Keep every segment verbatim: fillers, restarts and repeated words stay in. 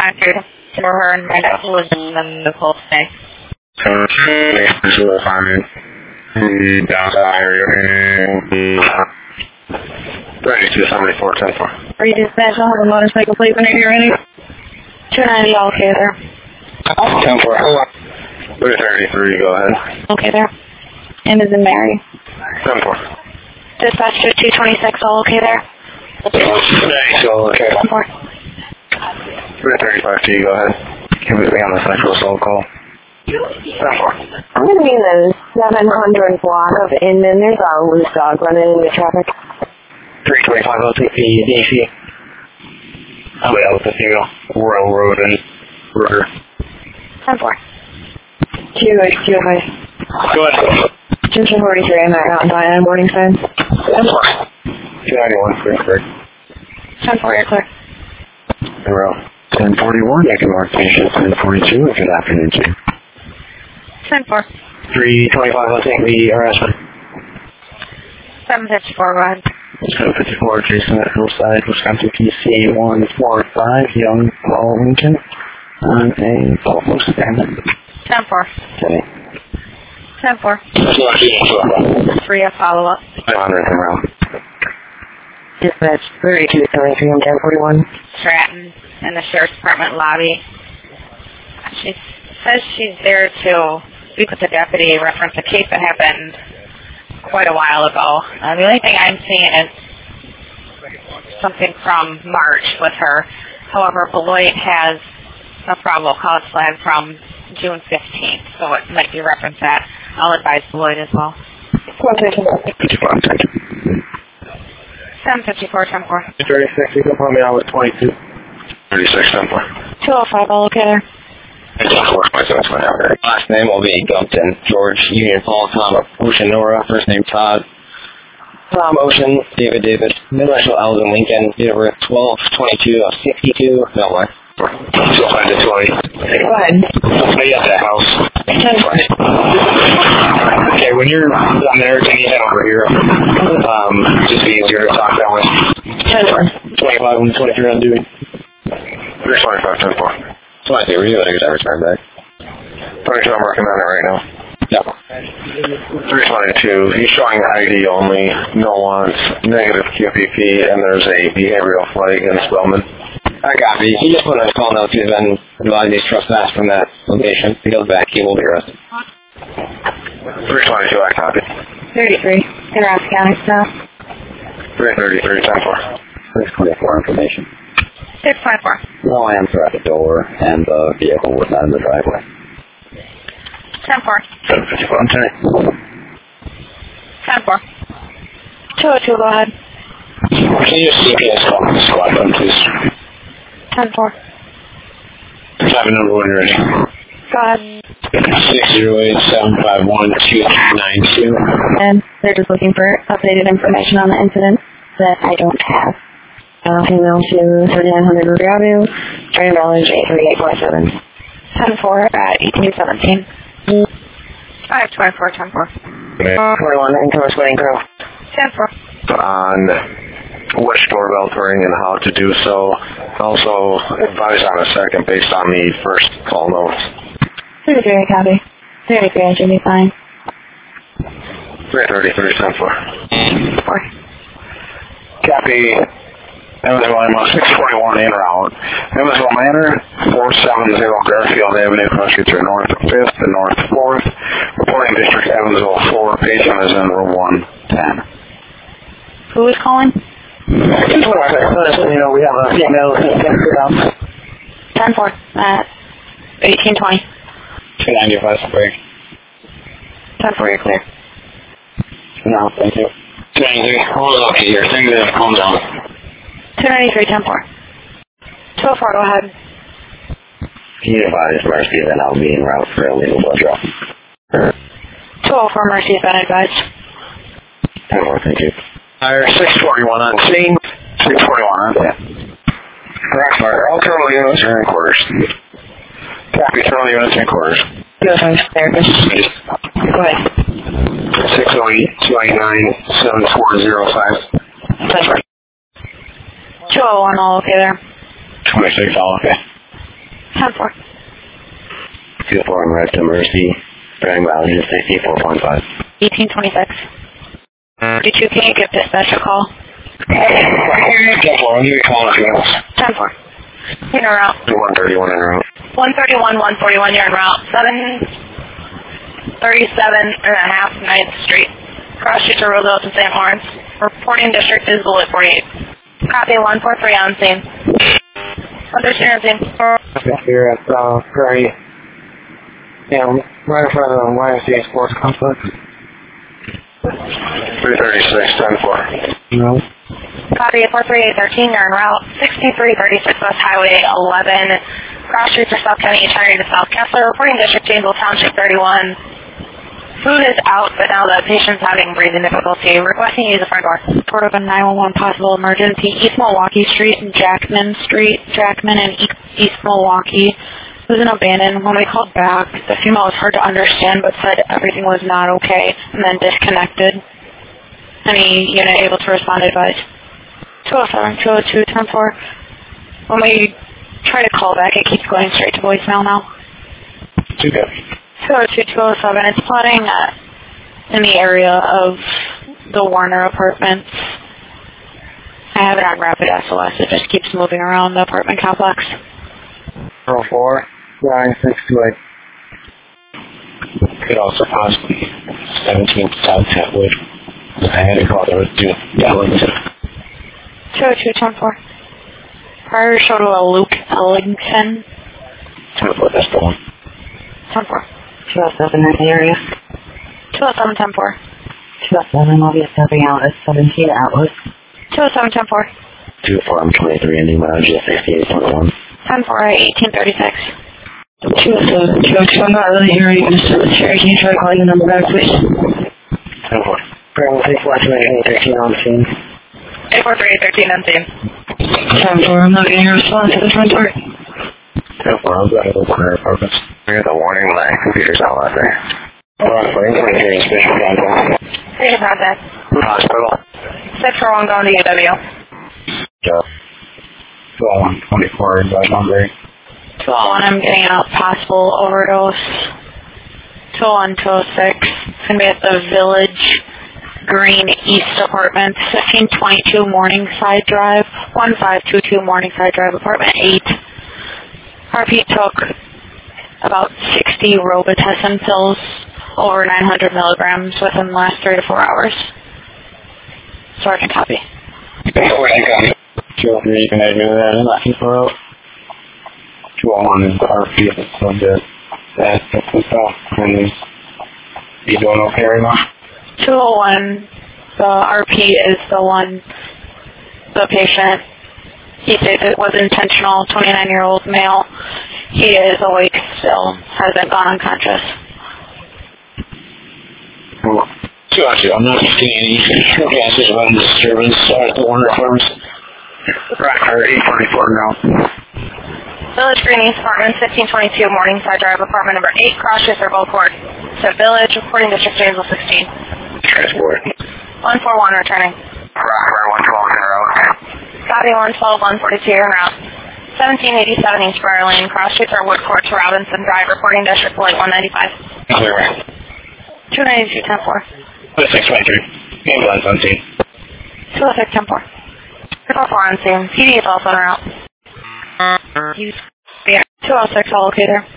contact for her and find out who was in the whole thing. Okay, this is fine. The downtown area. thirty-two seventy-four ten four. Three dispatch, I'll have a motorcycle plate whenever you're ready. two ninety, all okay there. ten four. three thirty-three, go ahead. Okay there. M is in Mary. ten four. Dispatch to two twenty-six, all okay there. Thanks, all okay. ten four. three thirty-five T, go ahead. Can we be on the sexual assault call? ten four. I'm going to be in the seven hundred block of Inman. There's a loose dog running into traffic. three twenty-five, I'll take the D C. I'll be out with the female. Royal Road and Ruger. ten four. Two, two, five. Go ahead. Ginger forty-three, I'm at Mountain Vine on Morningside. ten four. two ninety-one, three three. ten four, you're clear. Zero. ten forty-one, I can mark patient ten forty-two. Good afternoon, to you. ten four. three twenty-five, I'll take the harassment. seven fifty-four, go ahead. seven fifty-four, Jason at Hillside, Wisconsin, P C one four five, Young, Paul Lincoln, on a almost stand. ten four. Okay. ten four. Three, a follow-up. Honor him around. Dispatch thirty-two seventy-three and ten forty-one. Stratton in the Sheriff's Department lobby. She says she's there to speak with the deputy, reference a case that happened quite a while ago. Uh, the only thing I'm seeing is something from March with her. However, Beloit has a probable cause flag from June fifteenth, so it might be referenced that. I'll advise Beloit as well. seven fifty-four, ten four. thirty-six, you can put me out with twenty-two. thirty-six, ten four. two oh five, all okay there. Last name will be Gumpton. George, Union Paul, Tom, Ocean Nora, first name Todd. Tom Ocean, David Davis, middle initial Alvin Lincoln, date of birth twelve twenty-two of sixty-two, Melbourne. So five to twenty. Go ahead. Somebody at the house. Okay, when you're on there, can you head over here? Um, just be easier to talk that way. ten four. twenty-five and twenty-three on duty. three twenty-five, ten four. twenty-two, were you going to get that return back? twenty-two, I'm working on it right now. Yeah. three twenty-two, he's showing I D only, no wants, negative Q P P, and there's a behavioral flag in Spellman. I copy. He just put on his call notes. He's been advising these trespass from that location. If he goes back, he will be arrested. three twenty-two, I copy. thirty-three. In Ross County staff. three thirty-three, ten four. six twenty-four information. six twenty-four. No answer at the door, and the vehicle was not in the driveway. ten four. seven fifty-four, I'm sorry. ten four. two oh two, go ahead. Can you C P S call the squad button, please? ten four. Seven number one, ready. Go ahead. six zero eight, seven five one, two nine two. And they're just looking for updated information on the incident that I don't have. Uh, email to thirty-nine hundred Ruger Avenue, Training Village, eight three eight four seven. ten four at eighteen seventeen. five twenty-four, ten four. forty-one, Encourage Wedding Grove. ten four. On which doorbell to ring and how to do so. Also advise on a second based on the first call notes. thirty-three, copy. thirty-three, I should be fine. three thirty-three, ten four. four. Copy. Evansville Lima, six forty-one in route. Evansville Manor, four seventy Garfield Avenue, cross streets are north of fifth and north fourth. Reporting District Evansville four, patient is in room one ten. Who is calling? You know, we have a female ten four at eighteen twenty. two ninety-five break. ten four, you're clear. No, thank you. two ninety-three, hold on, okay, here. Things have calmed down. two ninety-three, ten four. two oh four, go ahead. Can you advise Mercy that I'll be en route for illegal blood draw? two oh four, Mercy has been advised. ten four, thank you. Fire six forty-one on scene. six forty-one on. Yeah. Rock fire. All terminal units are in quarters. Copy, terminal units in quarters. Yes, I'm therapist. Go ahead. six oh eight, two eight nine, seven four zero five. two oh one, all okay there. twenty-six, all okay. ten four. two four on red to Mercy. Driving mileage sixty-four point five. eighteen twenty-six. thirty-two, can you give dispatch a call? ten four, I'll give you a call if you want. ten four. You're en route. one thirty-one en route. one thirty-one, one forty-one, you're en route. seven thirty-seven and a half ninth Street. Cross street to Roosevelt to Saint Lawrence. Reporting district is bullet forty-eight. Copy, one four three on scene. one thirteen on scene. Okay, here at uh, Prairie. Yeah, right in front of the Y M C A Sports Complex. three thirty-six, ten four. No. Copy, four three eight one three, you're en route. sixty-three thirty-six West Highway eleven. Cross street to South County, East Henry to South Kessler. Reporting district, Janesville Township thirty-one. Food is out, but now the patient's having breathing difficulty. Requesting use the front door. Report of a nine one one possible emergency. East Milwaukee Street and Jackman Street. Jackman and East Milwaukee. It was an abandoned. When we called back, the female was hard to understand, but said everything was not okay, and then disconnected. Any unit able to respond, advise. two oh seven, two oh two, ten four. When we try to call back, it keeps going straight to voicemail now. two good. two oh two, two oh seven. It's plotting uh, in the area of the Warner Apartments. I have it on rapid S O S. It just keeps moving around the apartment complex. oh four, nine six two eight. Could also possibly seventeen South Atwood. I had to call there to Ellington. two oh two, ten four. Prior show to a Luke Ellington. ten four, that's the one. ten four. two oh seven in the area. two oh seven, ten four. two oh seven will be stepping out at seventeen Atwood. two oh seven, ten four. two four, I'm twenty-three, ending mileage sixty-eight point one. ten four, eighteen thirty-six. two oh seven, two oh two, I'm not really hearing you, Mister Cherry. Can you try calling the number back, please? ten four. Bravo six four three eight thirteen on scene. eight four three eight thirteen on scene. ten four, I'm not getting a response to the front door. ten four, I'll go ahead and open our apartments. I got the warning light. Computer's not out there. Alright, we're going to hear a special contact. Station process. Hospital. six four one going to U W. Yeah. twelve one twenty-four, advice number. two oh one, I'm getting a possible overdose. two oh one, two oh six. It's going to be at the Village Green East Apartments, fifteen twenty-two Morningside Drive, one five two two Morningside Drive, Apartment eight. R P took about sixty Robitussin pills, over nine hundred milligrams within the last three to four hours. So I can copy. two oh three, you can admit that in that info. two oh one is the R P, so good. That's the stuff. And you doing okay right now? two oh one, the R P is the one, the patient, he says it was intentional, twenty-nine-year-old male. He is awake still, hasn't gone unconscious. Well, two oh two, I'm not seeing any gases about disturbance at the Warner Farms. Right, eight forty-four now. Village Green East Apartment, fifteen twenty-two Morningside Drive, apartment number eight, Cross or Beauport. To Village, reporting District Janesville sixteen. Transport. one four one returning. Rockford, one twelve in a row. Copy, one twelve, one forty-two, en route. seventeen eighty-seven East Briar Lane, Cross Streets or Wood Court to Robinson Drive, reporting District Light one ninety-five. Clear. two ninety-two, ten four. six twenty-three. Ambulance on scene. two oh six, ten four. triple four on scene. P D is also en route. Yeah, two oh six, all okay there.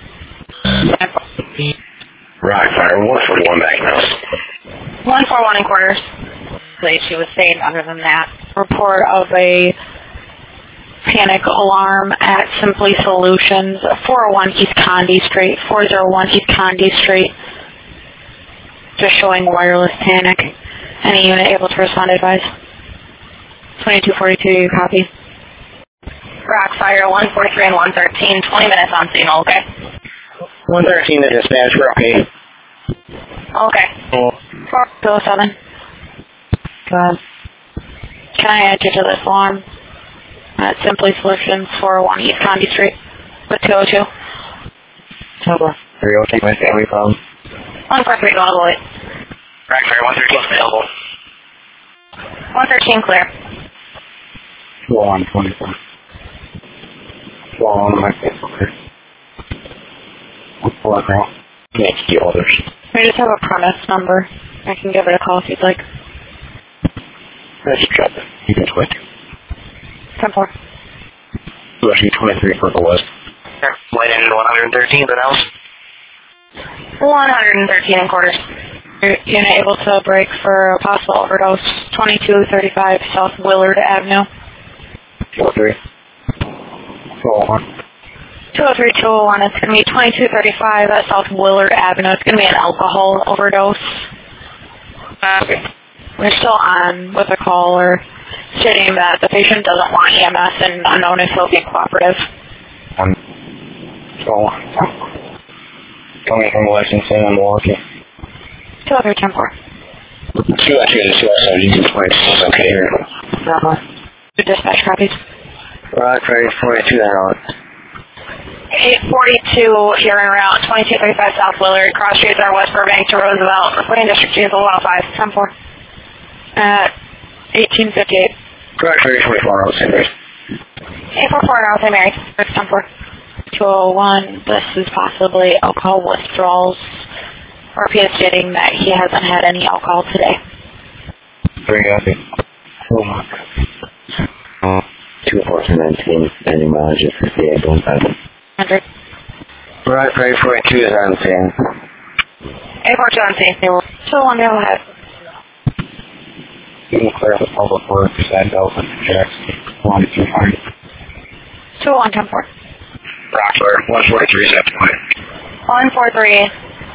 Rockfire, one forty-one back now. one four one in quarters. She was saved other than that. Report of a panic alarm at Simply Solutions, four oh one East Conde Street, four oh one East Conde Street. Just showing wireless panic. Any unit able to respond, advise? twenty-two forty-two, you copy. Rockfire, one forty-three and one thirteen, twenty minutes on scene, okay? one thirteen to dispatch, we're okay. Okay. four oh seven. Uh, can I add you to this alarm? At Simply Solutions, four oh one East Conde Street, with two oh two. Total. Are you okay with family problem? one four three, going all the way. Rockfire, one thirteen available. one thirteen clear. two oh one twenty-four. two oh one, my face, clear. What now? Makes the others. We just have a premise number. I can give it a call if you'd like. Let's check. You can twitch. ten four. Rushing twenty-three for the West. Flight in one hundred thirteen, the house. one hundred thirteen and quarters. Unit able to break for a possible overdose. twenty-two thirty-five South Willard Avenue. two oh three. two oh one. two oh three two oh one. It's going to be twenty-two thirty-five at South Willard Avenue. It's going to be an alcohol overdose. Uh, Okay. We're still on with a caller stating that the patient doesn't want E M S and unknown if he'll be cooperative. Um, so, coming from Lexington and Milwaukee. two oh three ten four. Two actually, the two outside, you can play. It's okay here. Uh-huh. Dispatch copies. Rock, ready, forty-two, then on. eight forty-two here en route, twenty-two thirty-five South Willard, cross streets are West Burbank to Roosevelt, reporting District Vehicle one oh five, ten four. At eighteen fifty-eight. Rock, ready, forty-four, on, same base. eight four four North Saint Mary, ten four. two oh one, this is possibly alcohol withdrawals. R P is stating that he hasn't had any alcohol today. Very happy. Oh, two four two nineteen, any mileage is fifty-eight, one five. one hundred. Rock, ready, forty-two, is on scene. eight four two on scene. two oh one, go ahead. You can clear the public works and open checks. one two five. two oh one, ten four. Rockler, one forty-three, seven twenty. one four three.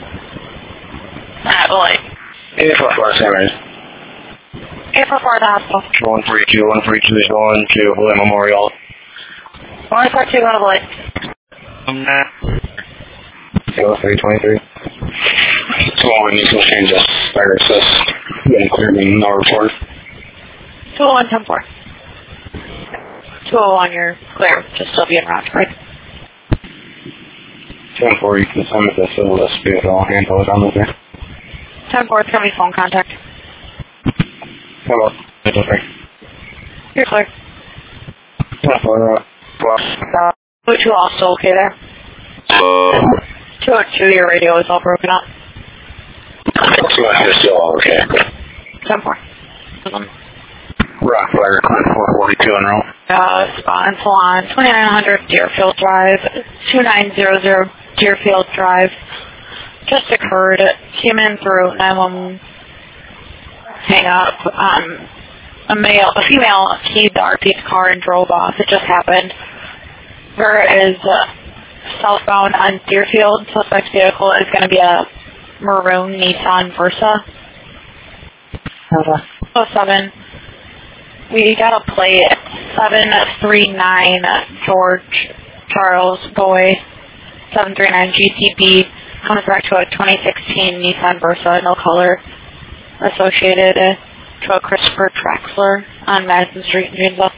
At Lloyd. eight four four, same as. eight four four at the hospital. one forty-two, one forty-two is going to William Memorial. one four two, go to Lloyd. Um, zero three twenty-three. So we need to change this fire assist. Getting cleared in no report. two oh one, ten four. two oh one, you're clear. Just still be en route, right? ten four, you can send me the civil list vehicle. Handle it on the there. ten four, it's going to be phone contact. Hello. Okay. You're clear. ten four, uh, well. Uh, two oh two, all still okay there? two oh two, your radio is all broken up. So it's still okay. ten four. Rock fire, four forty-two in row. Uh, Spa and Salon, twenty-nine hundred Deerfield Drive, two nine zero zero Deerfield Drive. Just occurred. Came in through nine one one hang up. Um, a male, a female keyed the R P's car and drove off. It just happened. There is uh, southbound on Deerfield. Suspect vehicle is going to be a maroon Nissan Versa. oh seven. We got a plate seven three nine George Charles Boy seven three nine G T B comes back to a twenty sixteen Nissan Versa, no color, associated to a Christopher Traxler on Madison Street in Janesville.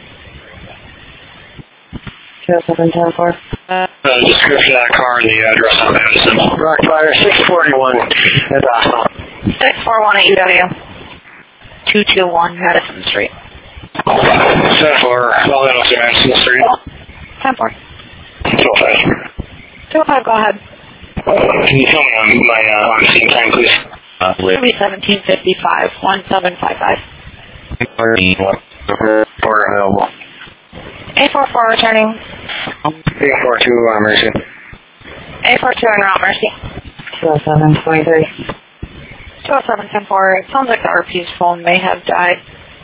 two oh seven ten four. Uh, the description of that car and the address on Madison. Rock fire, six forty-one at the hospital. six four one at U W. two two one Madison Street. ten four, well, then I'll say Madison Street. ten four. two oh five. two oh five, go ahead. Uh, can you tell me on my uh, on scene time, please? Uh, It'll be seventeen fifty-five, one seven five five. Report available. eight four four returning. eight four two, uh, Mercy. eight four two en route, Mercy. two oh seven twenty-three. two oh seven ten four. It sounds like the R P's phone may have died.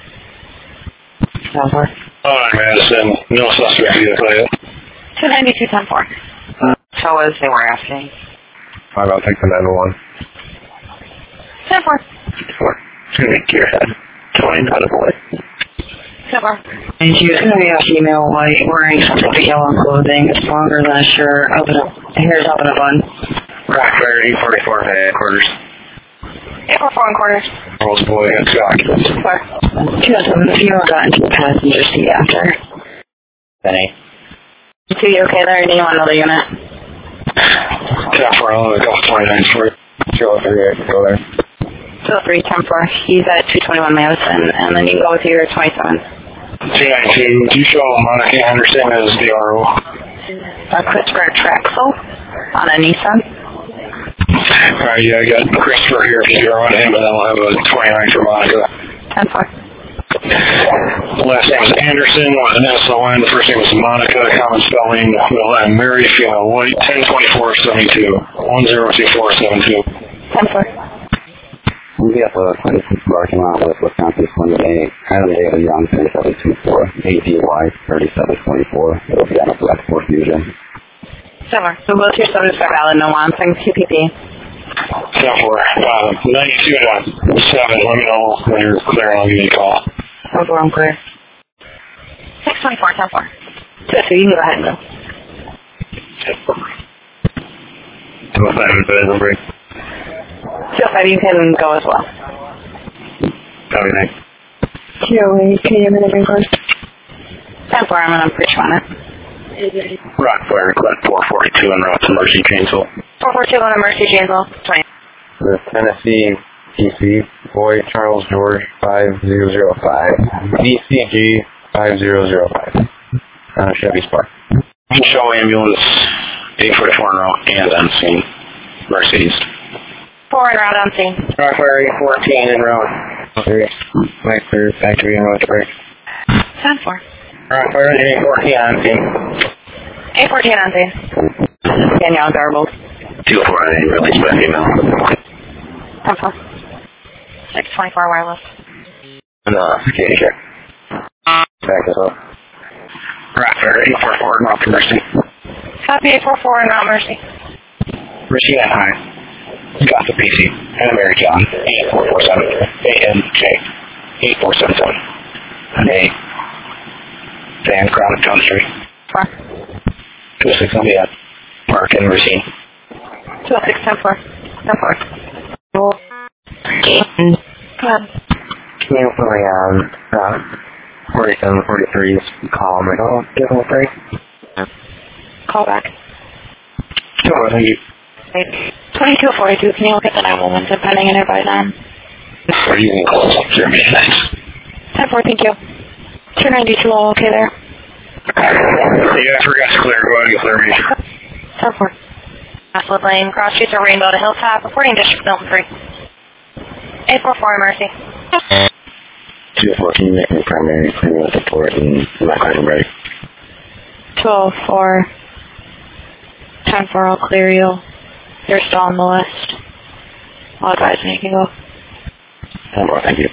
ten four. Oh, Madison. No suspect vehicle. two ninety-two ten four. Uh, so as they were asking. I'll go take the nine one one. ten four. Four. Make your head. twenty out of the way. ten four. And she was going to be a female white wearing something yellow clothing. It's longer than a shirt. Up in a, hair's up in a bun. Rock fire, eight forty-four headquarters. eight four four and quarters. Rolls boy, and two occupants. four. two oh seven, the female got into the passenger seat after. Benny. two, you okay there? Do you want another unit? ten four, I'll go twenty-nine for it. two oh three, go there. two oh three ten four. He's at two twenty-one Madison, and then you can go with your twenty-seven. two nineteen, do you show Monica Anderson as the R O? a Christopher Traxel on a Nissan. Alright, yeah, I got Christopher here. If you're on him, and I'll have a twenty-nine for Monica. ten four. The last name is Anderson with an S O N. The first name is Monica, common spelling. Middle name Mary, female white, ten twenty-four seventy-two. one zero two four seven two. ten four. We have a twenty-six parking lot with Wisconsin twenty-eight, Highland David Young thirty-seven twenty-four, A D Y thirty-seven twenty-four. It'll be on a Black Ford Fusion. Summer. So both your subjects are valid, no Lansing, two P P. ten four. Uh, ninety-two to seven. Let me know when you're clear and I'll give you a call. ten four, I'm clear. six twenty-four, ten four. two oh two, you can go ahead and go. two oh five is better than break. two oh five, you can go as well. Copy, thanks. two oh eight, can you minute record? ten four, I'm going to preach on it. Rock Fire, Clint four forty-two en route to Mercy, Janesville. four forty-two on a Mercy, Janesville, twenty. The Tennessee P C, Boy Charles George five zero zero five, D C G five zero zero five, on a Chevy Spark. Show ambulance, eight forty-four en route and unseen. Mercy East. four en route, unseen. Rock Fire eight fourteen en route. Three. Mike clear, factory en route to break. ten four. Rock Fire eight fourteen unseen. eight fourteen, unseen. Danielle Garbled. two oh four, I didn't release my female. ten four. six twenty-four, wireless. No, security check. Back this up. Rock Fire eight forty-four en route to Mercy. Copy eight four four en route, Mercy. Regina High. Got the P C. And Mary John. eight four four seven. A N J. eight four seven seven. And A. Van Crown John Street. four. two oh six on the Park and Racine. two oh six, ten four. ten four. Go ahead. Can for my, um, uh, forty-seven forty-three call me. Oh, give him a break. Call back. Sure, thank you. twenty-two forty-two, can you look at the nine one one pending in by then? Or you can close up Germany, thanks. ten four, thank you. two ninety-two, all okay there? Yeah, I forgot to clear. Go ahead and clear me. ten four. Westwood Lane, Cross Streets of Rainbow to Hilltop, reporting District Milton three. eight four four, Mercy. two fourteen, making primary criminal support and my crime break. two oh four. ten four, I'll clear you. You're still on the list. I'll advise when you can go. ten four, thank you.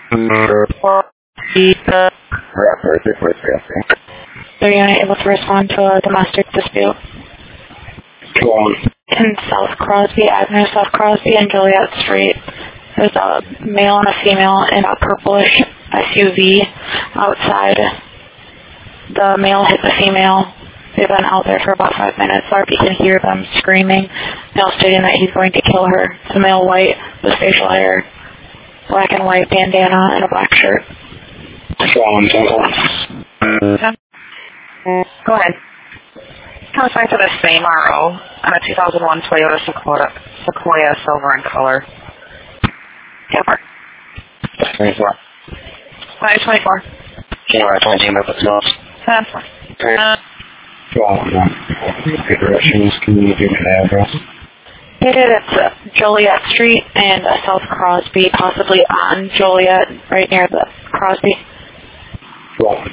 Rapper, six four three. Are you able to respond to a domestic dispute? Go on. In South Crosby Avenue, South Crosby and Joliet Street, there's a male and a female in a purplish S U V outside. The male hit the female. They've been out there for about five minutes. R P can hear them screaming. Male stating that he's going to kill her. The male white with facial hair, black and white bandana, and a black shirt. Go on, Temple. Go ahead. Comes back to the same R O on a two thousand one Toyota Sequoia, Sequoia silver in color. Camper. twenty-four. five twenty-four. January twenty-eighth, with the smells. ten four. Uh, Go on. Good directions. Can you give me the address? It is uh, Joliet Street and uh, South Crosby, possibly on Joliet, right near the Crosby. Go on.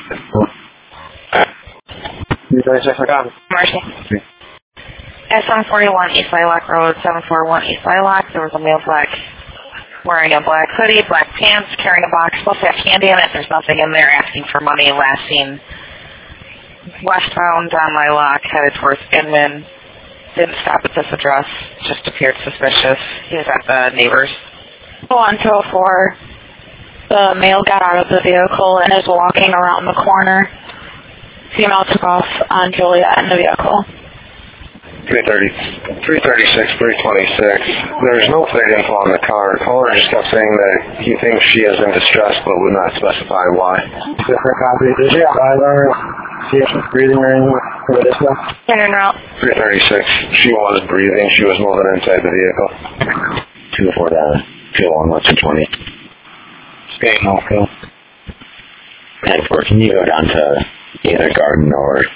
You guys just forgot. Mercy. S one forty-one East Lilac Road, seven four one East Lilac. There was a male black wearing a black hoodie, black pants, carrying a box, supposed to have candy in it. There's nothing in there, asking for money. Last seen westbound on Lilac, headed towards Inman. Didn't stop at this address, just appeared suspicious. He was at the neighbor's. On two oh four, the male got out of the vehicle and is walking around the corner. Female took off on Joliet in the vehicle. three thirty, three thirty-six, three twenty-six. There's no clear info on the car. Caller just kept saying that he thinks she is in distress but would not specify why. Different copy. Did you have her see if she's breathing or anything for this one? In and out. three thirty-six. She was breathing. She was moving inside the vehicle. two four down. two one, one two twenty. Stay no fill. ten four, can you go down to either Garden or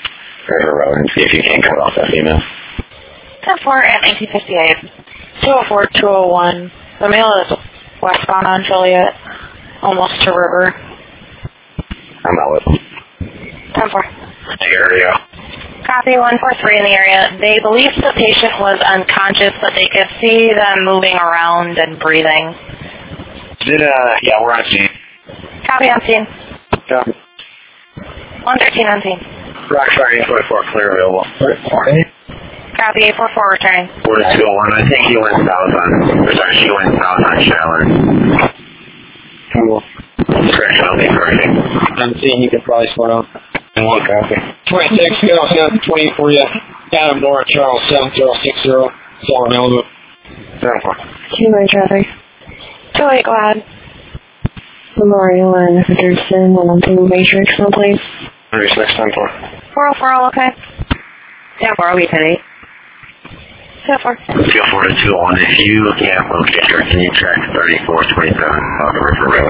River Road and see if you can cut off that female. ten four at nineteen fifty-eight. two oh four, two oh one. The male is westbound on Joliet, almost to River. I'm out with them. ten four. Area. Copy one four three in the area. They believe the patient was unconscious, but they could see them moving around and breathing. Did, uh, yeah, we're on scene. Copy on scene. Yeah. one thirteen on scene. Rockstar eight forty-four, clear available. Copy eight four four returning. four two oh one, I think he went south on, or sorry, she went south on Shaler. Cool. Correction, I'll be correcting. I'm seeing you can probably sort out. And one copy. twenty-six, go seven twenty for you. Adam North, Charles seven zero six zero. Four Malibu. ten four. Two-way traffic. two eight, go ahead. Memorial and Henderson, one on two Matrix, no place. thirty-six, ten four. four oh four, okay. ten four, we ten eight. ten four. two oh four to two oh one, if you can't locate her, can you track thirty-four twenty-seven on the River Road?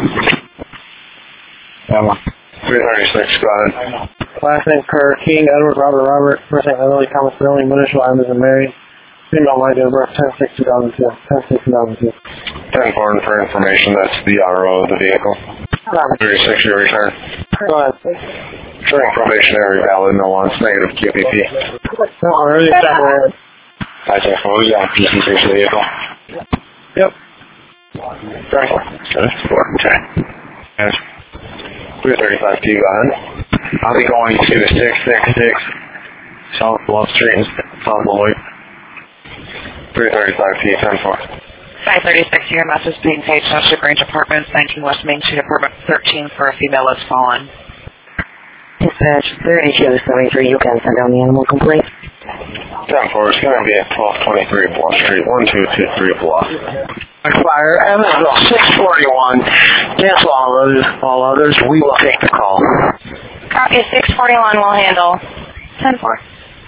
Emma. three thirty-six, go ahead. Last name Kerr, King, Edward, Robert, Robert. First name Emily, Thomas, Billy, initial I was married. Female, my date of birth, ten six two thousand two. ten six two thousand two. ten four, for information, that's the R O of the vehicle. thirty-six, your return. Go ahead. Showing probationary valid, no wants, negative Q P P. No, I already sat there. I check for you got P C search the vehicle. Yep. Sorry. Good. Four, okay. Yes. three thirty-five T, go ahead. I'll be going to the six six six South Bluff Street in South Lloyd. three thirty-five T, ten four. five thirty-six, your message being paid to Grange Apartments, nineteen West Main Street, Apartment thirteen, for a female that's fallen. Dispatch thirty-two seventy-three, you can send down the animal complaint. ten four, it's going to be at twelve twenty-three Bluff Street, one two two three Bluff. Fire, Evansville, six forty-one. Cancel all others. All others, we will take the call. Copy six forty-one, will handle. ten four.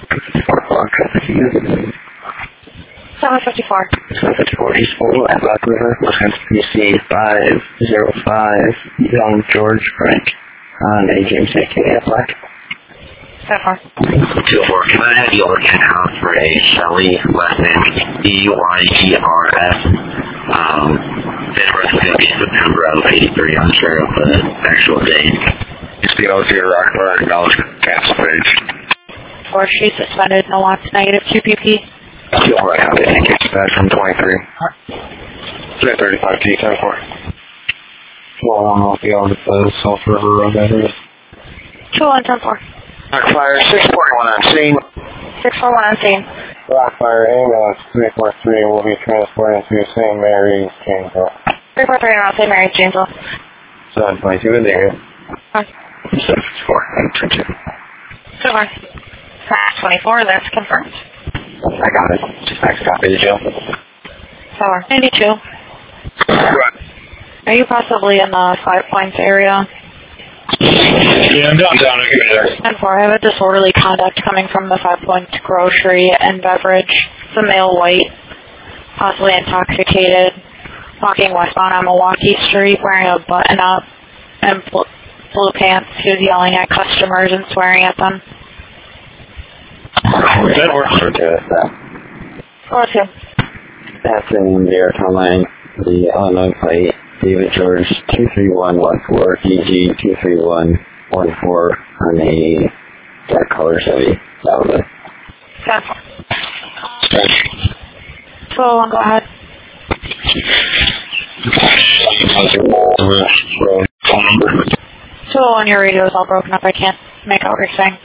seven fifty-four. seven fifty-four, East Portal, at Black River, Wisconsin, P C five zero five, Young George Frank, on a James Nick at Black. ten four. two oh four, can I have the organ out for a Shelley, last name E Y E R S? Um, date of birth is going to be September of eighty-three, I'm sure of the actual date. Just be able to your Rockford acknowledgement cancel page. Or she suspended, no wants, negative Q P P. two oh one, thank you. That's from twenty-three. three thirty-five T, ten four. Well, I don't know if you already put South River Road that is. two oh one, ten four. Rockfire, six forty-one on scene. six four one on scene. Rockfire ambulance three four three will be transported to Saint Mary's, Janesville. three four three around Saint Mary's, Janesville. seven twenty-two in the area. seven four, two two. two four. twenty-four, that's confirmed. I got it. Just next copy to Jill. four ninety-two. Are you possibly in the Five Points area? Yeah, I'm downtown. I'll give you there. ten four, I have a disorderly conduct coming from the Five Points Grocery and Beverage. It's a male white, possibly intoxicated, walking westbound on Milwaukee Street, wearing a button-up and bl- blue pants. He was yelling at customers and swearing at them. That works. Okay, that's that. four two. That's in the airtime line, the Illinois plate, David George two three one one four, E G two three one one four on a dark color Chevy. That was it. ten four. two oh one, go ahead. Phone number. two oh one, your radio is all broken up. I can't make out what you're saying.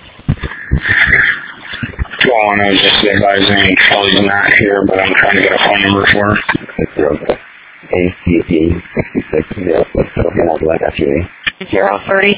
two oh one, I was just advising Kelly's not here, but I'm trying to get a phone number for her. It's zero six. A C C sixty-six zero six. Okay, I'll do that after you. zero thirty.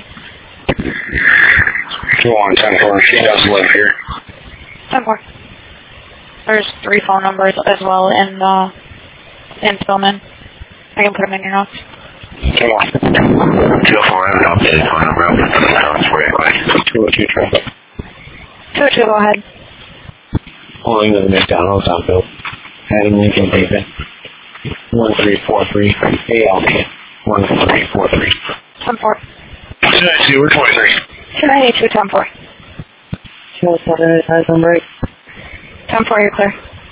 two oh one, ten four. She does live here. ten four. There's three phone numbers as well in uh, in Spillman. I can put them in your notes. two oh one. two oh four, I have an updated phone number. I'll put them in the notes for you. two oh two, traffic. two oh two, go ahead. Pulling to the McDonald's on Bill. Adding Lincoln David. one three four three A L K. one three four three. ten four. two ninety-two, we're twenty-three. two ninety-two, ten four. Kill seven eight on break. ten four, you're clear.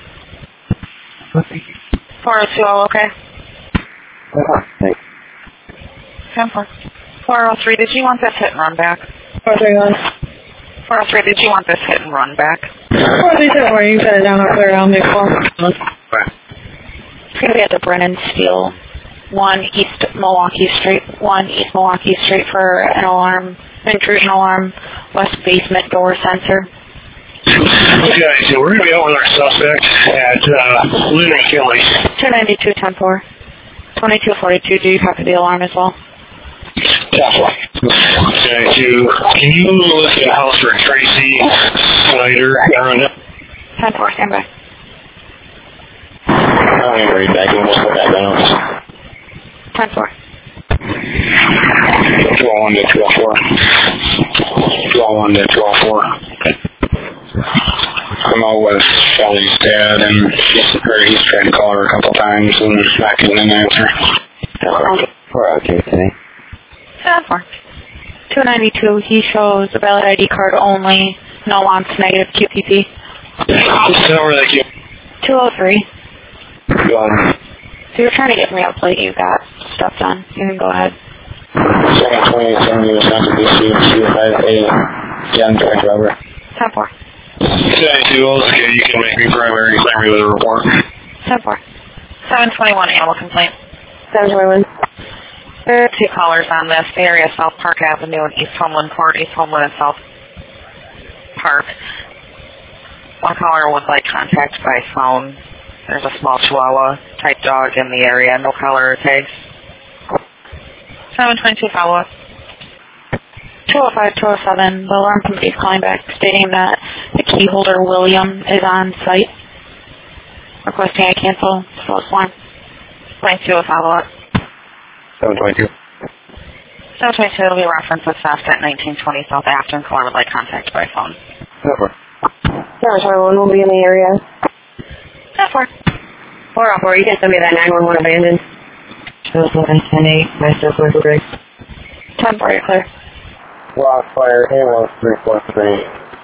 four oh two, all okay? Thanks. ten four. four oh three, did you want this hit and run back? four three one. four oh three, did you want this hit and run back? four three seven, where you set it down up clear around Mix four. It's going to be at the Brennan Steel, one East Milwaukee Street, one East Milwaukee Street for an alarm, intrusion alarm, west basement door sensor. Okay, so we're going to be out with our suspect at uh, Lynn McKinley. two ninety-two, ten four. twenty-two forty-two, do you copy the alarm as well? Definitely. Okay, so can you look at a house for Tracy Snyder? ten four, stand by. I'm going to read back and just put that down. ten four. twelve one to twelve four. twelve one to twelve four. I'm out with Shelly's dad, and he's, or he's tried to call her a couple times and not getting an answer. We're okay today. ten four. two ninety-two, he shows a valid I D card only, no wants, negative Q P P. Over that you. two oh three. Go on. So you're trying to get me a plate, you got stuff done. You can go ahead. seven twenty, seven U S Mountain D C, two five eight, young drive driver. ten four. ninety-two, okay, you can make me primary claim with a report. ten four. seven twenty-one, animal complaint. seven twenty-one. There are two callers on this. The area of South Park Avenue and East Homeland Court, East Homeland and South Park. One caller would like contact by phone. There's a small Chihuahua type dog in the area. No caller or tags. seven twenty-two follow-up. two oh five, two oh seven. The alarm company is calling back stating that the key holder William is on site. Requesting I cancel false alarm. twenty-two will follow up. seven twenty-two. seven twenty-two will be referenced as fast at nineteen twenty South Afton. Caller would like contact by phone. Over. seven twenty-one will be in the area. ten four. four oh four, you can send me that nine one one abandoned. ten four, you're clear. Lock fire, A one three four three.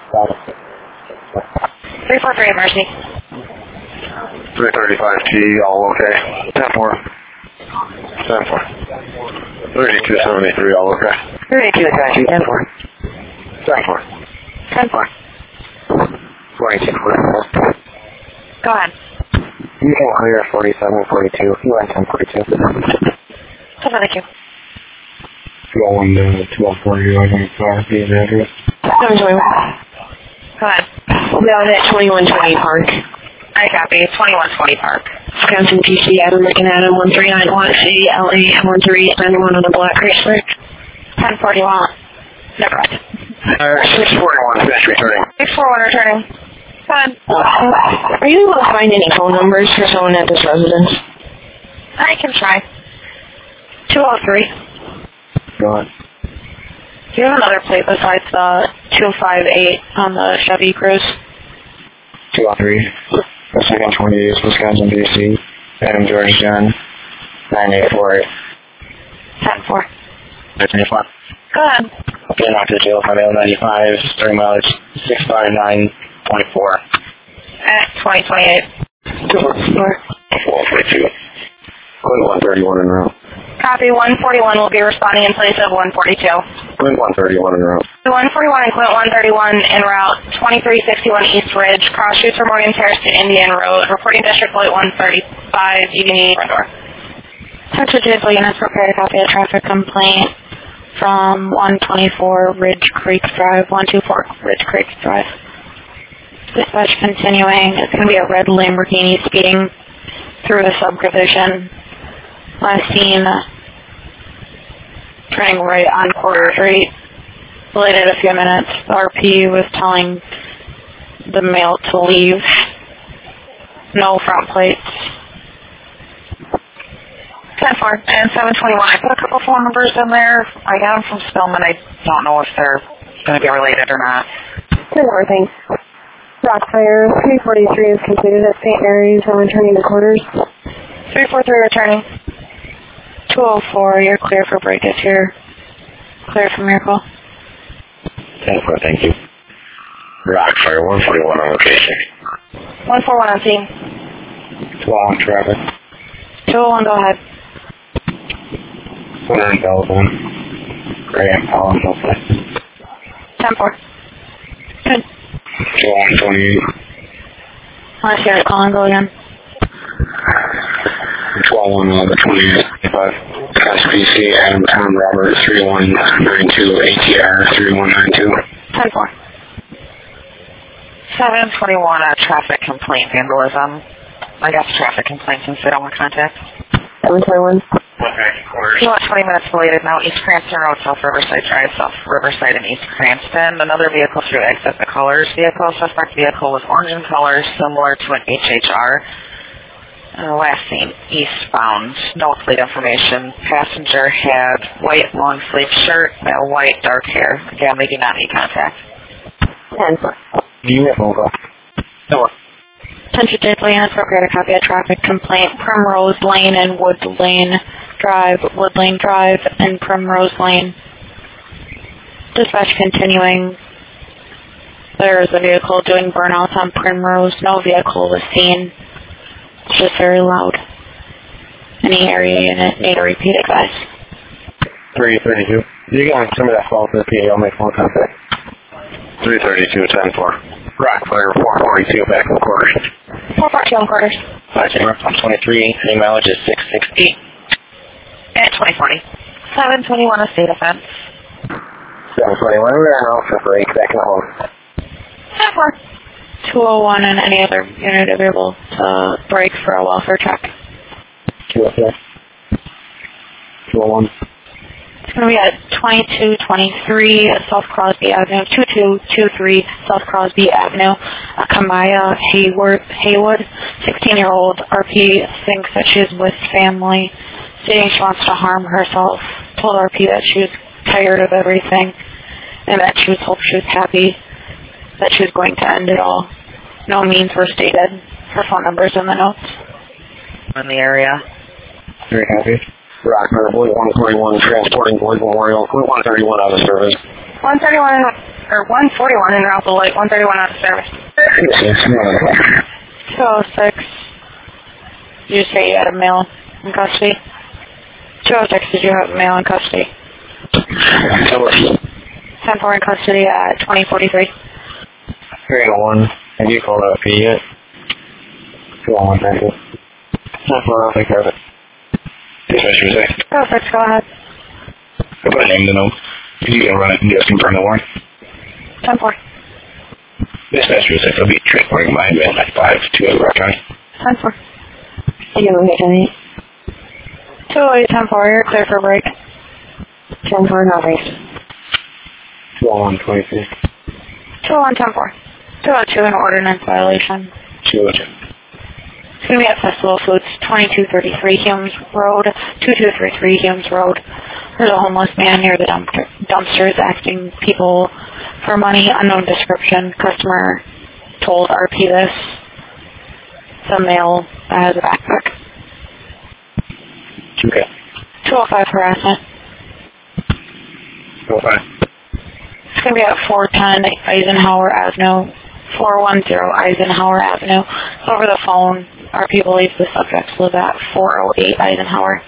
three four three, Mercy. three thirty-five T, all okay. ten four. ten four. thirty-two seventy-three, all okay. thirty-two Apache, ten four. ten four. ten four. twenty-two forty-four. Go ahead. You can clear forty-seven forty-two. You went ten forty-two. So thank you. twelve one to twelve forty, I think, sorry, the address. seven twenty-one. Go ahead. We'll be out at twenty-one twenty Park. I copy. twenty-one twenty Park. Wisconsin, P C, Adam looking at him, one three nine one, A L A, one three nine one on the Black Creek Street. ten forty-one. Never mind. Uh, six forty-one, finish returning. six forty-one returning. Go ahead. Uh, are you able to find any phone numbers for someone at this residence? I can try. two oh three. Go on. Do you have another plate besides the two five eight on the Chevy Cruise? two oh three. The second twenty is Wisconsin, D C. Adam George John. nine eight four eight. ten four. twenty-four. Go ahead. Okay, knock to jail, five L ninety-five, starting mileage six five nine point four. At twenty twenty-eight. two four forty-two. Clint one thirty-one en route. Copy. one forty-one will be responding in place of one forty-two. Clint one thirty-one en route. one forty-one and Clint one thirty-one en route, twenty-three sixty-one East Ridge, cross streets from Morgan Terrace to Indian Road, reporting District Plate one thirty-five, U D N front door. Central Digital units prepare to copy a traffic complaint from one twenty-four Ridge Creek Drive, one twenty-four Ridge Creek Drive. Dispatch continuing. It's going to be a red Lamborghini speeding through the subdivision. Last seen turning right on Quarter Street. Waited a few minutes. The R P was telling the male to leave. No front plates. ten four and seven twenty-one. I put a couple phone numbers in there. I got them from Spillman. I don't know if they're going to be related or not. Two more things. Rockfire, three forty-three is completed at Saint Mary's. I'm returning to quarters. three forty-three returning. two oh four, you're clear for breakage here. Clear for Miracle. ten four, thank you. Rockfire, one forty-one on location. one forty-one on scene. twelve on traffic. two oh one, go ahead. one hundred thousand. Graham, Collins, hopefully. ten four. Good. twelve twenty-eight. Let's hear it. Calling, go again. twelve on eleven twenty-eight. five. S P C, Adam Tom Robert, three one nine two, A T R, three one nine two. ten four. seven twenty-one, uh, traffic complaint vandalism. I guess traffic complaint since they don't want contact. seven twenty-one. Okay, You want twenty minutes belated now. East Cranston Road, South Riverside Drive, South Riverside and East Cranston. Another vehicle through exit the colors. Vehicle, suspect vehicle was orange in color, similar to an H H R. Uh, last seen eastbound. No plate information. Passenger had white long sleeve shirt, uh, white dark hair. Again, they do not need contact. ten four. Unit mobile. No. Attention Dave Leon, appropriate a copy of traffic complaint. Primrose Lane and Wood Lane Drive, Wood Lane Drive, and Primrose Lane. Dispatch continuing. There is a vehicle doing burnouts on Primrose. No vehicle was seen. It's just very loud. Any area unit need a repeat advice. three thirty-two. You can send me that call to the P A. I'll make phone contact. three thirty-two, ten four. Rockfire, four forty-two, back in the quarters. four forty-two on quarters. five twenty-three, any mileage is six sixty. At twenty forty. seven twenty-one, a state offense. seven twenty-one, we're now for break, back in the home. ten four. two oh one and any other unit available to break for a welfare check. two oh four. two oh one. It's going to be at twenty-two twenty-three South Crosby Avenue, twenty-two twenty-three South Crosby Avenue. Uh, Kamaya Hayward, Haywood, sixteen-year-old R P, thinks that she's with family, stating she wants to harm herself. Told R P that she was tired of everything and that she was hoping she was happy that she was going to end it all. No means were stated. Her phone number's in the notes. In the area. Very happy. Rockfire, Boyd one forty-one, transporting Boyd Memorial, one thirty-one out of service. one thirty-one, or one forty-one in Route Light, one thirty-one out of service. two oh six. Did you say you had a male in custody? two oh six, did you have a male in custody? ten four in custody at twenty forty-three. three oh one, have you called out P yet? two oh one, thank you. ten four, I'll take care of it. Dispatch, you say? two oh six, go ahead. I put a name to know. You can run it and just confirm the warrant. ten four. Dispatch, you say, it'll be transporting my man at five two at Rock County. ten four. You can look at it. two oh eight, ten four, you're clear for break. ten four, not race. two oh one, twenty-three. two oh one, ten four. two oh two, an ordinance violation. two oh two. It's going to be at Festival Foods, twenty-two thirty-three Humes Road, twenty-two thirty-three Humes Road. There's a homeless man near the dumpster, dumpsters asking people for money, unknown description. Customer told R P this. It's a male that has a backpack. Okay. two oh five harassment. two oh five. It's going to be at four ten Eisenhower Avenue, four one zero Eisenhower Avenue. It's over the phone. R P believes the subjects live at four oh eight Eisenhower.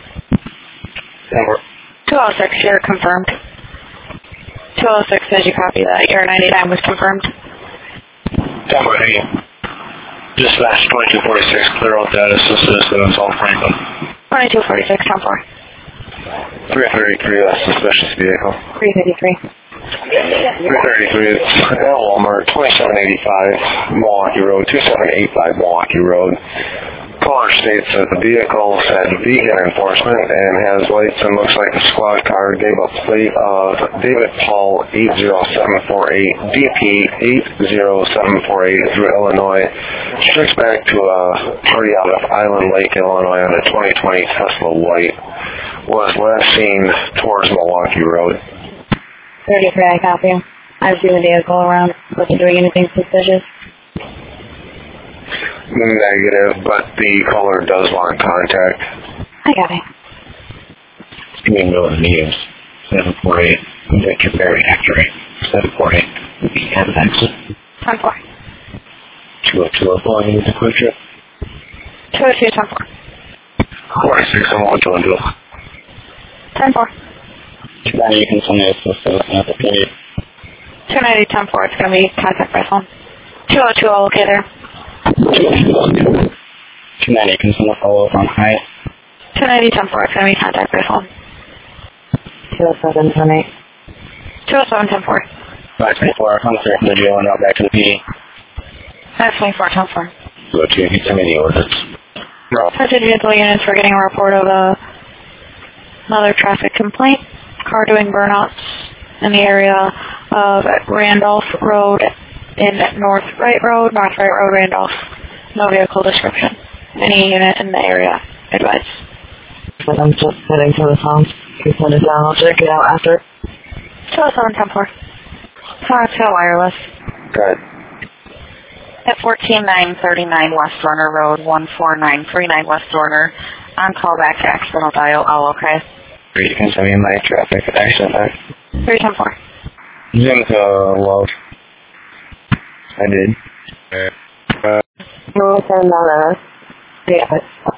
two oh six, you're confirmed. two oh six says you copy that. Your ninety-nine was confirmed. Temple, hey. Dispatch twenty-two forty-six, clear out that assistance and it's all Franklin. twenty-two forty-six, ten four. three thirty-three, that's suspicious vehicle. three thirty-three. three thirty-three, it's at Walmart, twenty-seven eighty-five Milwaukee Road, twenty-seven eighty-five Milwaukee Road. Caller states that the vehicle said beacon enforcement and has lights and looks like a squad car. Gave a plate of David Paul eight zero seven four eight, D P eight zero seven four eight through Illinois. Strikes back to a party out of Island Lake, Illinois on a twenty twenty Tesla White. Was last seen towards Milwaukee Road. thirty-three, I copy you. I've seen the vehicle around. Wasn't doing anything suspicious. Negative, but the caller does want contact. I got it. You can go to the news. seven four eight. Victor Berry, Factory. seven four eight. And exit. ten four. two oh two oh four, you need the quick trip. two oh two, ten four. forty-six and one twenty-two. ten four. two ninety, you can send me a system at the period. two ninety, ten four. It's going to be contact by phone. two oh two, I'll okay there. two ninety, you can send a follow-up on height. two ninety, ten four. It's going to be contact by phone. two oh seven, ten eight. two oh seven, ten four. five twenty-four, come through the jail and out back to the P D. five twenty-four, ten four. two oh two, you can send me the orders. No. Touch vehicle units, we're getting a report of a, another traffic complaint. Car doing burnouts in the area of Randolph Road in North Wright Road, North Wright Road, Randolph. No vehicle description. Any unit in the area, advise. But I'm just heading to the phone. You send it down, I'll check it out after. two oh seven, ten four. Coaxial wireless. Good. At fourteen nine thirty-nine West Runner Road, one four nine three nine West Runner. On call back to accidental dial, all okay. You can send me my traffic accident back. three ten four. Zoom to load. I did. Uh, We'll send on us. Yeah.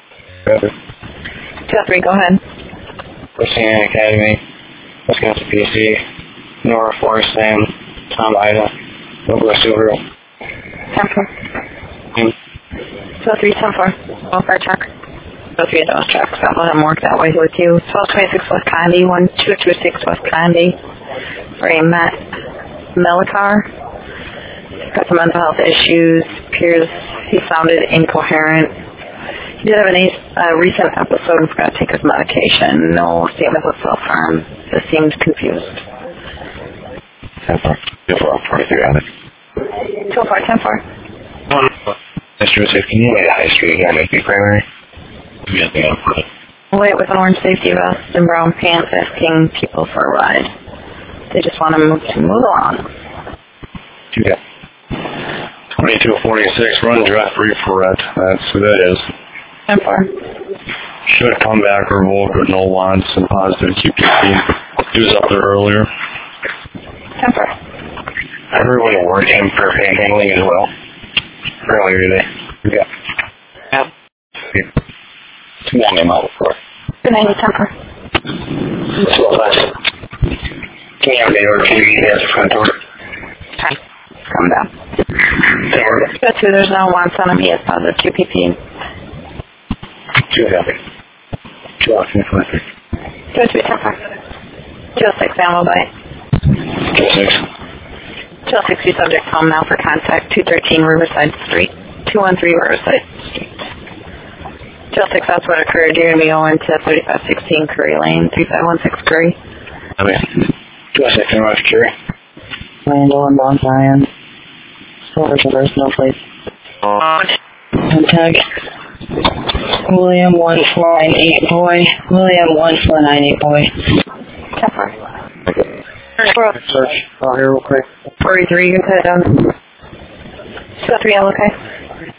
two oh three, go ahead. Christian Academy, Wisconsin P C, Nora Forest Sam, Tom Ida, Nobler Silver. ten four. Mm. two oh three, ten four. Welfare check. two oh three, those checks. I'll let him work that way with you. twelve twenty-six West Condi, one two two six West Condi. For a Matt Melikar. Got some mental health issues. Appears he sounded incoherent. He did have a uh, recent episode and forgot to take his medication. No statements of self-harm. Just seemed confused. ten four. ten four, forty-three on it. two oh four, ten four. Mister Joseph, can you lay the high street again and be primary? Yeah, yeah. Wait with an orange safety vest and brown pants asking people for a ride. They just want to move, to move along. Yeah. twenty-two forty-six, run draft referret. That's who that is. ten four. Should come back revoked with no wants and positive Q P P. He was up there earlier. ten four. I heard when it worked him for handling as well. Earlier today. Yeah. Yeah. two ninety mile before. two ninety, ten four. two oh five. Can you have the order T V at the front door? Okay. Come down. Go to, there's no wants on him. He has positive Q P P. two happy. two oh six. two oh three, ten four. two oh six, ammo by. two oh six. two oh six, subject home now for contact. two thirteen Riverside Street. two one three Riverside Street. two oh six, that's what occurred. You're going to be going to thirty-five sixteen Curry Lane, three five one six Curry. Okay. two oh six in West Curry. Randall and Mount Zion. Silver Silver Snowflake. Tag. William one four nine eight boy. William one four nine eight boy. ten four. Search out here real quick. forty-three, you can put it down. two oh three, L, okay?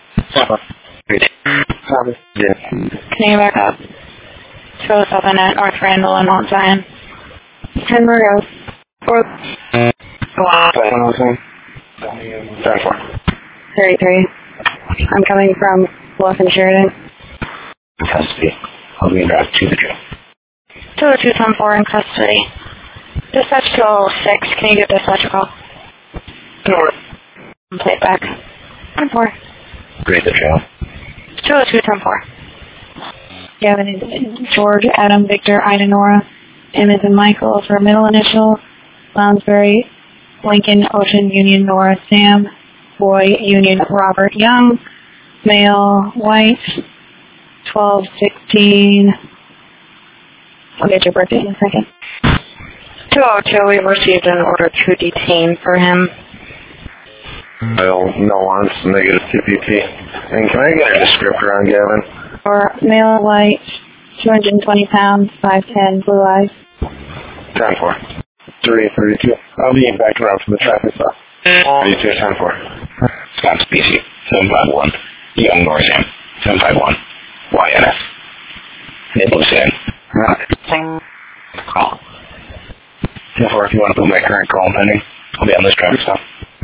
Copy. Yeah. Can you back up? two oh seven at North Randall and Mount Zion. ten more goes. Four. Wow. ten four. thirty-three. I'm coming from Bluff and Sheridan. Custody. I'll be in route to the jail. two oh two, ten four in custody. Dispatch two oh six. Can you give dispatch a call? North. Play it back. ten four. Great the jail. two oh two, ten four. Gavin, George, Adam, Victor, Ida, Nora, Emmett, and Michael for middle initial. Lounsbury, Lincoln, Ocean, Union, Nora, Sam, Boy, Union, Robert, Young, male, white, twelve sixteen. I'll get your birthday in a second. two oh two, we've received an order to detain for him. Well, no wants, negative Q P P. And can I get a descriptor on Gavin? For male, white, two hundred twenty pounds, five ten, blue eyes. ten four. three thirty-two. I'll be back around from the traffic stop. thirty-two, ten four. Scott Species, seven five one. Young Northam, seven five one. Y N S. Nicholas in. Alright. Call. ten four, if you want to put my current call pending. I'll be on this traffic stop.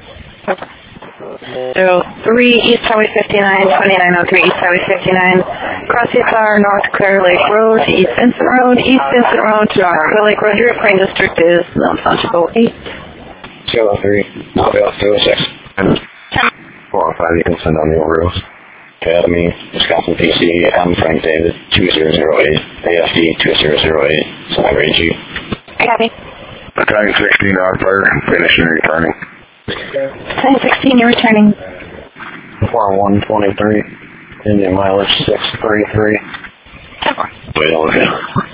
So three East Highway fifty-nine, twenty-nine oh three East Highway fifty-nine, Cross the Flower, North Clear Lake Road, East Vincent Road, East Vincent Road to North Clear Lake Road. Your crane district is Milton Township oh eight. two oh three, I'll be off two oh six. four oh five, you can send on the overrules. Academy, Wisconsin P C, I'm Frank David, two zero zero eight, A F D two zero zero eight, so I rate you. Copy. Battalion sixteen, Oddfire, finishing and returning. Battalion sixteen, you're returning. four one twenty-three, Indian mileage six thirty-three. Wait, okay.